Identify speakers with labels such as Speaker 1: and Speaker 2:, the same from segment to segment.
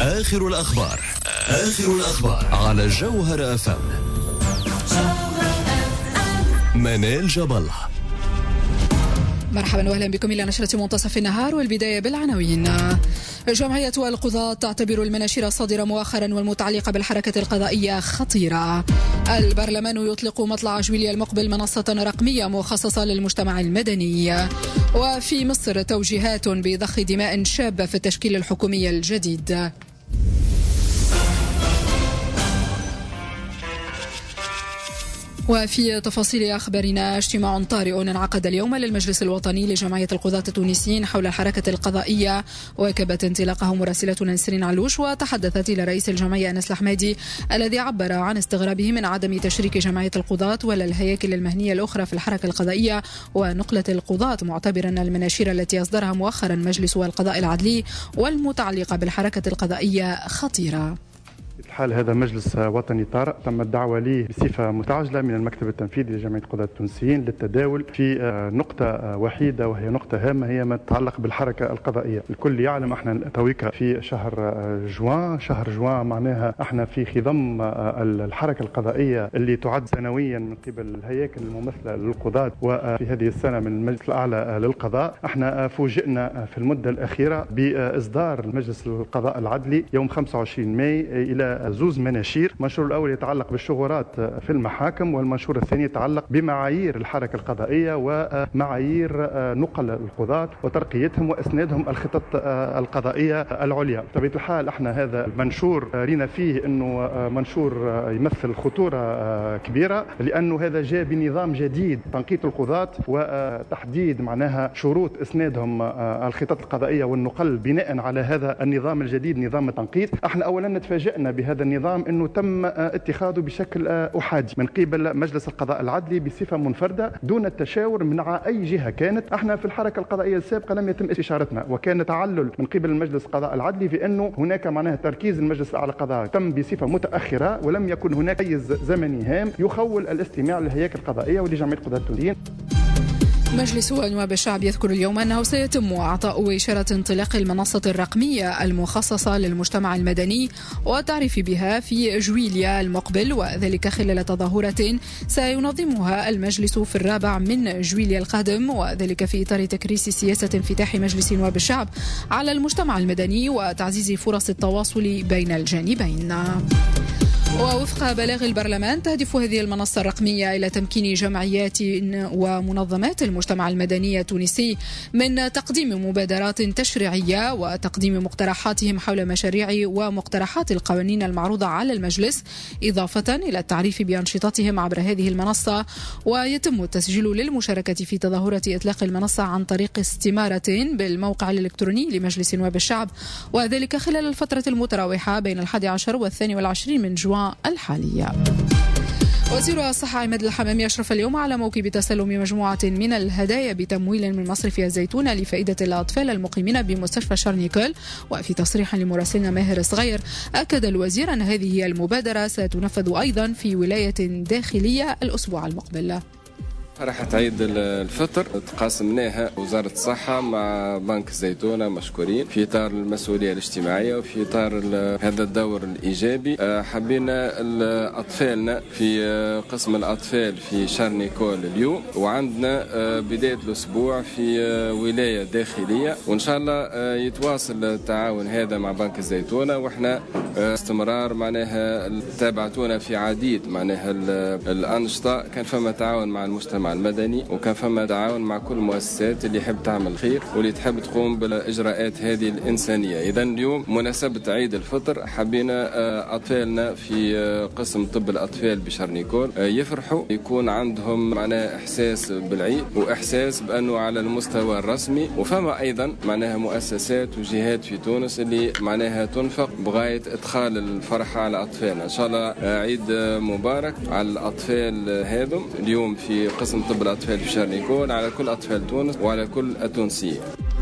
Speaker 1: آخر الأخبار على جوهر FM. منال جبل.
Speaker 2: مرحبا واهلا بكم الى نشرة منتصف النهار، والبداية بالعناوين. جمعية القضاة تعتبر المناشير الصادرة مؤخرا والمتعلقة بالحركة القضائية خطيرة. البرلمان يطلق مطلع جويليا المقبل منصة رقمية مخصصة للمجتمع المدني. وفي مصر توجيهات بضخ دماء شابة في التشكيل الحكومي الجديد. وفي تفاصيل أخبارنا، اجتماع طارئ انعقد اليوم للمجلس الوطني لجمعية القضاة التونسيين حول الحركة القضائية، وكبت انطلاقه مراسلتنا نسرين علوش، وتحدثت إلى رئيس الجمعية أنس الحمادي الذي عبر عن استغرابه من عدم تشريك جمعية القضاة ولا الهياكل المهنية الأخرى في الحركة القضائية ونقلة القضاة، معتبرا المناشير التي أصدرها مؤخرا مجلس القضاء العدلي والمتعلقة بالحركة القضائية خطيرة.
Speaker 3: الحال هذا مجلس وطني طارئ تم الدعوة ليه بصفة متعجلة من المكتب التنفيذي لجمعية القضاة التونسيين للتداول في نقطة وحيدة، وهي نقطة هامة، هي ما تتعلق بالحركة القضائية. الكل يعلم احنا تويكا في شهر جوان معناها احنا في خضم الحركة القضائية اللي تعد سنويا من قبل الهياكل الممثلة للقضاة، وفي هذه السنة من المجلس الأعلى للقضاء احنا فوجئنا في المدة الأخيرة بإصدار المجلس القضاء العدلي يوم 25 ماي إلى زوز مناشير. المنشور الأول يتعلق بالشغورات في المحاكم، والمنشور الثاني يتعلق بمعايير الحركة القضائية ومعايير نقل القضاة وترقيتهم وإسنادهم الخطط القضائية العليا. بطبيعة الحال احنا هذا المنشور رينا فيه انه منشور يمثل خطورة كبيرة، لأنه هذا جاء بنظام جديد تنقية القضاة وتحديد معناها شروط إسنادهم الخطط القضائية والنقل بناء على هذا النظام الجديد، نظام التنقيط. احنا أولا تفاجئنا بهذا النظام انه تم اتخاذه بشكل احادي من قبل مجلس القضاء العدلي بصفه منفرده دون التشاور مع اي جهه كانت. احنا في الحركه القضائيه السابقه لم يتم استشارتنا، وكان تعلل من قبل المجلس القضاء العدلي في انه هناك معناها تركيز المجلس الاعلى للقضاء تم بصفه متاخره، ولم يكن هناك حيز زمني هام يخول الاستماع للهياكل القضائيه ولجمعيه القضاة التونسيين.
Speaker 2: مجلس نواب الشعب يذكر اليوم أنه سيتم إعطاء إشارة انطلاق المنصة الرقمية المخصصة للمجتمع المدني والتعريف بها في جويليا المقبل، وذلك خلال تظاهرة سينظمها المجلس في 4 من جويليا القادم، وذلك في إطار تكريس سياسة انفتاح مجلس نواب الشعب على المجتمع المدني وتعزيز فرص التواصل بين الجانبين. ووفق بلاغ البرلمان تهدف هذه المنصة الرقمية إلى تمكين جمعيات ومنظمات المجتمع المدني التونسي من تقديم مبادرات تشريعية وتقديم مقترحاتهم حول مشاريع ومقترحات القوانين المعروضة على المجلس، إضافة إلى التعريف بأنشطتهم عبر هذه المنصة. ويتم التسجيل للمشاركة في تظاهرة إطلاق المنصة عن طريق استمارة بالموقع الإلكتروني لمجلس نواب الشعب، وذلك خلال الفترة المتراوحة بين 11 و22 من جوان الحالية. وزير الصحة عماد الحمامي أشرف اليوم على موكب تسلم مجموعة من الهدايا بتمويل من مصرف الزيتون لفائدة الأطفال المقيمين بمستشفى شارنيكول. وفي تصريح لمراسلنا ماهر الصغير أكد الوزير أن هذه المبادرة ستنفذ أيضا في ولاية داخلية الأسبوع المقبل.
Speaker 4: فرحة عيد الفطر تقاسمناها وزارة الصحة مع بنك الزيتونة مشكورين في إطار المسؤولية الاجتماعية وفي إطار هذا الدور الإيجابي. حبينا أطفالنا في قسم الأطفال في شارنيكول اليوم، وعندنا بداية الأسبوع في ولاية داخلية، وإن شاء الله يتواصل التعاون هذا مع بنك الزيتونة، وإحنا استمرار معناها تابعتونا في عديد معناها الأنشطة. كان فما تعاون مع المجتمع المدني، وكان فما تعاون مع كل المؤسسات اللي يحب تعمل خير واللي تحب تقوم بالاجراءات هذه الانسانيه. اذا اليوم مناسبه عيد الفطر حبينا اطفالنا في قسم طب الاطفال بشارنيكول يفرحوا، يكون عندهم معناها احساس بالعيد واحساس بانه على المستوى الرسمي. وفما ايضا معناها مؤسسات وجهات في تونس اللي معناها تنفق بغايه ادخال الفرحه على اطفالنا. ان شاء الله عيد مبارك على الاطفال هذم اليوم في قسم طب الأطفال في شارنيكول، على كل أطفال تونس وعلى كل التونسيين.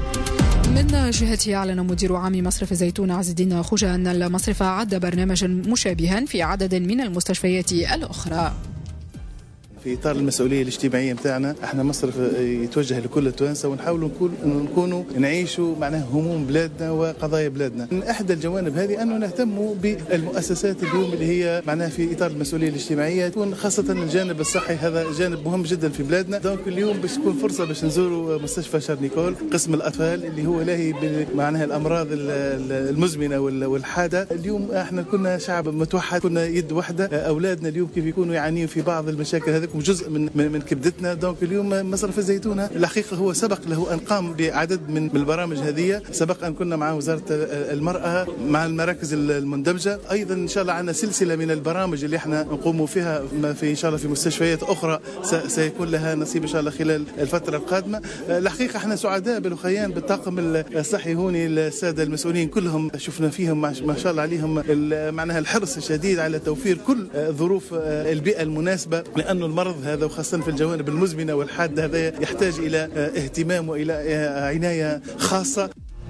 Speaker 2: من جهته أعلن مدير عام مصرف الزيتون عز الدين خوجة أن المصرف أعد برنامجا مشابها في عدد من المستشفيات الأخرى.
Speaker 5: في إطار المسؤولية الاجتماعية متاعنا، احنا مصرف يتوجه لكل التوانسة ونحاولوا نكونوا نعيشوا معناها هموم بلادنا وقضايا بلادنا. من احدى الجوانب هذه انه نهتموا بالمؤسسات اليوم اللي هي معناها في اطار المسؤوليه الاجتماعيه، تكون خاصه الجانب الصحي، هذا جانب مهم جدا في بلادنا. دونك اليوم باش تكون فرصه باش نزوروا مستشفى شارنيكول قسم الاطفال اللي هو لاهي معناها الامراض المزمنه والحاده. اليوم احنا كنا شعب متوحد، كنا يد واحده، اولادنا اليوم كيف يكونوا يعانيوا في بعض المشاكل هذيك جزء من كبدتنا. دونك اليوم مصرف الزيتونه الحقيقه هو سبق له ان قام بعدد من البرامج هذه، سبق ان كنا مع وزاره المراه مع المراكز المندمجه، ايضا ان شاء الله عندنا سلسله من البرامج اللي احنا نقوم فيها في ان شاء الله في مستشفيات اخرى سيكون لها نصيب ان شاء الله خلال الفتره القادمه. الحقيقه احنا سعداء بالخيان بالطاقم الصحي هوني، الساده المسؤولين كلهم شفنا فيهم ما شاء الله عليهم معناها الحرص الشديد على توفير كل ظروف البيئه المناسبه، لانه المرض هذا وخاصه في الجوانب المزمنه والحاده هذا يحتاج الى اهتمام والى عنايه خاصه.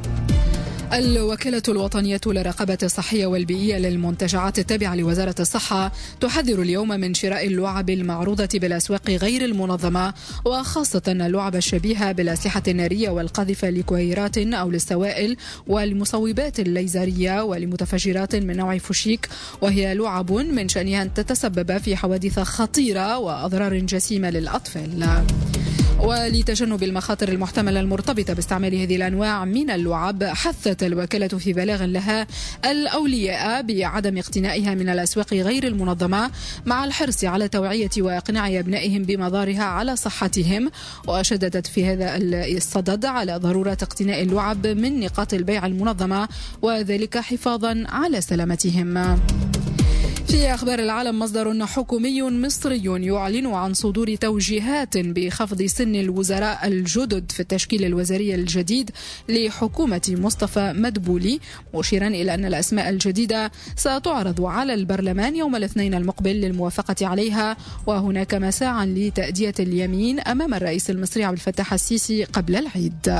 Speaker 2: الوكالة الوطنية للرقابة الصحية والبيئية للمنتجعات التابعة لوزارة الصحة تحذر اليوم من شراء اللعب المعروضة بالأسواق غير المنظمة، وخاصة اللعب الشبيهة بالأسلحة النارية والقاذفة لكويرات أو للسوائل والمصوبات الليزرية ولمتفجرات من نوع فوشيك، وهي لعب من شأنها أن تتسبب في حوادث خطيرة وأضرار جسيمة للأطفال. ولتجنب المخاطر المحتملة المرتبطة باستعمال هذه الأنواع من اللعب، حثت الوكالة في بلاغ لها الأولياء بعدم اقتنائها من الأسواق غير المنظمة، مع الحرص على توعية وإقناع أبنائهم بمضارها على صحتهم. وشددت في هذا الصدد على ضرورة اقتناء اللعب من نقاط البيع المنظمة، وذلك حفاظا على سلامتهم. في أخبار العالم، مصدر حكومي مصري يعلن عن صدور توجيهات بخفض سن الوزراء الجدد في التشكيل الوزاري الجديد لحكومة مصطفى مدبولي، مشيرا إلى أن الأسماء الجديدة ستعرض على البرلمان يوم الاثنين المقبل للموافقة عليها، وهناك مساعا لتأدية اليمين أمام الرئيس المصري عبد الفتاح السيسي قبل العيد.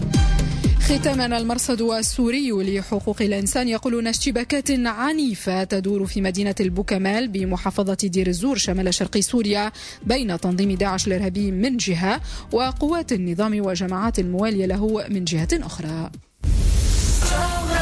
Speaker 2: ختاما، المرصد السوري لحقوق الإنسان يقول أن اشتباكات عنيفة تدور في مدينة البوكمال بمحافظة دير الزور شمال شرقي سوريا بين تنظيم داعش الإرهابي من جهة وقوات النظام وجماعات موالية له من جهة أخرى.